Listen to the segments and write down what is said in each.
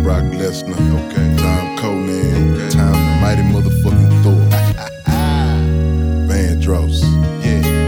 Brock Lesnar, okay. Tom Conan, okay. Tom Mighty motherfucking Thor. Vandross, yeah.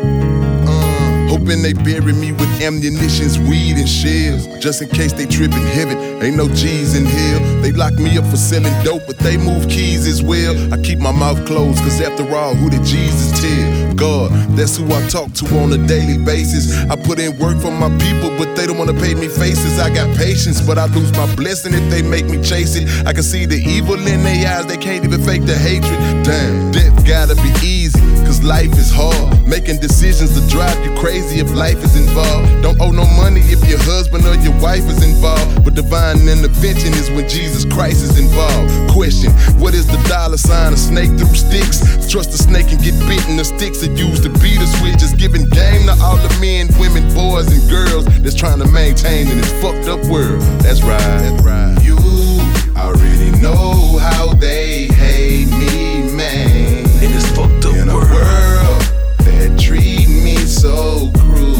Hoping they bury me with ammunitions, weed, and shells. Just in case they trip in heaven, ain't no G's in hell. They lock me up for selling dope, but they move keys as well. I keep my mouth closed, cause after all, who did Jesus tell? God, that's who I talk to on a daily basis. I put in work for my people, but they don't wanna pay me faces. I got patience, but I lose my blessing if they make me chase it. I can see the evil in their eyes, they can't even fake the hatred. Damn, death gotta be easy, cause life is hard. Making decisions to drive you crazy if life is involved. Don't owe no money if your husband or your wife is involved. But divine intervention is when Jesus Christ is involved. Question, what is the dollar sign? A snake through sticks. Trust a snake and get bitten. The sticks are used to beat us with. Just giving game to all the men, women, boys, and girls that's trying to maintain in this fucked up world. That's right, that's right. You already know how they hate me, man. In this fucked up in a world that treat me so cruel.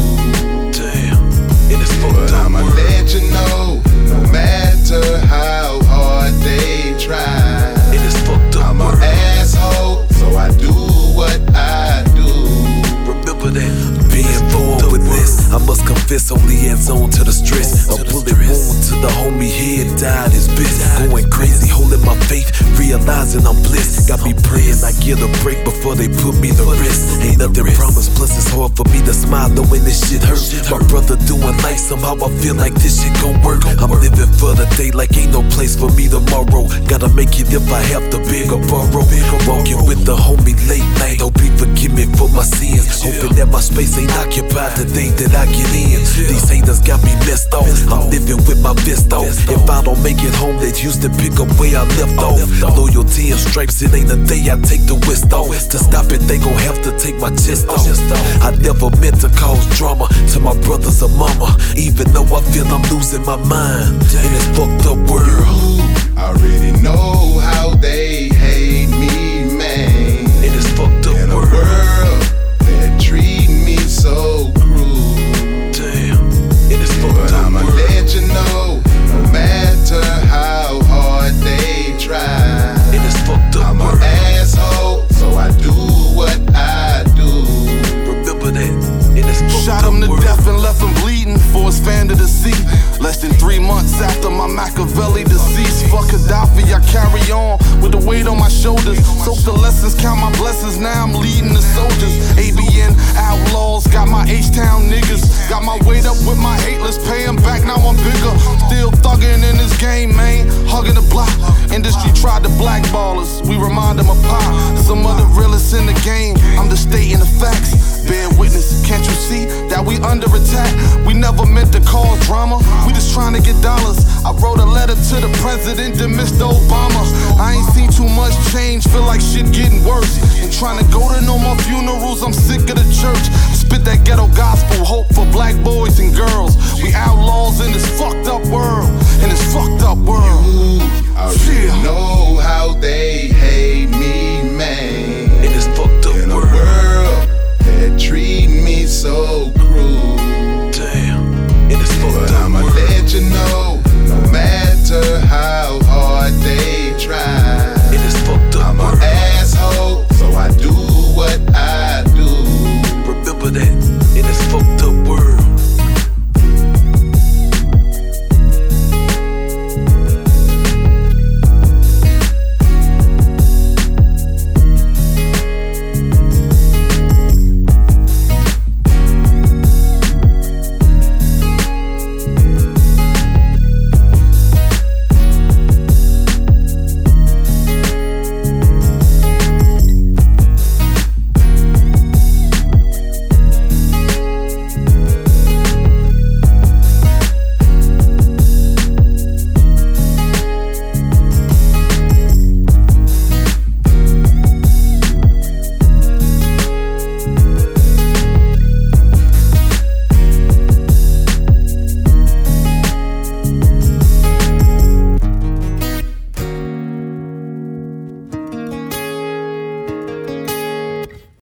Damn, in this fucked but up I'ma world. let you know, no matter how hard they try. In this fucked up I'm world. an asshole, so I do what I do. Remember that. Being born with this, I must confess, only adds on to the stress. A bullet wound to the homie head died his best. Going crazy, holding my faith, realizing I'm blessed. Got me praying I get a break before they put me to rest. Ain't nothing promised, plus it's hard for me to smile knowing this shit hurts. My brother doing life, somehow I feel like this shit gon' work. I'm living for the day like ain't no place for me tomorrow. Gotta make it if I have to beg or borrow. Walking with the homie late night, hope he forgive me for my sins. Hoping that my space ain't occupied the day that I get in. These haters got me messed off, I'm living with my vest off. If I don't make it home, they used to pick up where I left off. Loyalty and stripes, it ain't a day I take the West off. To stop it, they gon' have to take my chest off. I never meant to cause drama to my brothers or mama, even though I feel I'm losing my mind in this fucked up world. I already know how they hate me, man. In this fucked up in a world. That treat me so cruel. Damn, in this fucked but up I'ma world. let you know, no matter how hard they try. In this fucked up I'm world. an asshole, so I do what I do. Remember that. In this fucked Shot up him to world. death and left him bleeding for his fan to the sea. Less than 3 months after my Machiavelli deceased. Fuck Gaddafi, I carry on with the weight on my shoulders. Soak the lessons, count my blessings, now I'm leading the soldiers. ABN outlaws, got my H-Town niggas. Got my weight up with my hateless, pay 'em back, now I'm bigger. Still thugging in this game, man, hugging the block. Industry tried to blackball us, we remind them of pop. Some of the realest in the game, I'm just stating the facts. Bear witness, can't you see that we under attack? We never meant to cause drama, we just trying to get dollars. I wrote a letter to the president and Mr. Obama. I ain't seen too much change, feel like shit getting worse. Ain't trying to go to no more funerals, I'm sick of the church. Spit that ghetto gospel, hope for black boys and girls. We outlaws in this fucked up world, in this fucked up world. I already